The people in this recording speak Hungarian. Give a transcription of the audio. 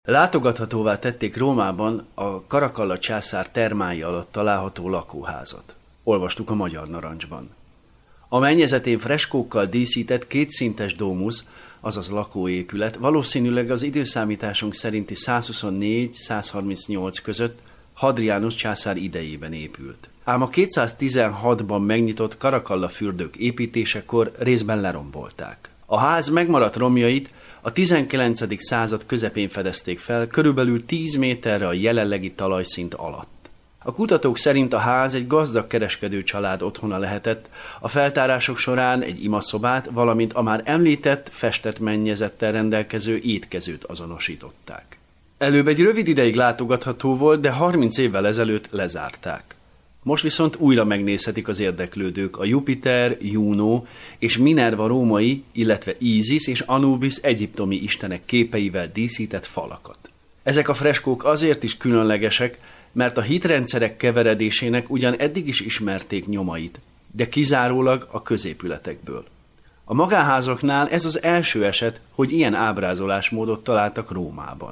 Látogathatóvá tették Rómában a Caracalla császár termái alatt található lakóházat. Olvastuk a Magyar Narancsban. A mennyezetén freskókkal díszített kétszintes domus, azaz lakóépület, valószínűleg az időszámításunk szerinti 124-138 között Hadrianus császár idejében épült. Ám a 216-ban megnyitott Caracalla fürdők építésekor részben lerombolták. A ház megmaradt romjait a 19. század közepén fedezték fel, körülbelül 10 méterre a jelenlegi talajszint alatt. A kutatók szerint a ház egy gazdag kereskedő család otthona lehetett, a feltárások során egy imaszobát, valamint a már említett, festett mennyezettel rendelkező étkezőt azonosították. Előbb egy rövid ideig látogatható volt, de 30 évvel ezelőtt lezárták. Most viszont újra megnézhetik az érdeklődők a Jupiter, Juno és Minerva római, illetve Isis és Anubis egyiptomi istenek képeivel díszített falakat. Ezek a freskók azért is különlegesek, mert a hitrendszerek keveredésének ugyan eddig is ismerték nyomait, de kizárólag a középületekből. A magánházaknál ez az első eset, hogy ilyen ábrázolásmódot találtak Rómában.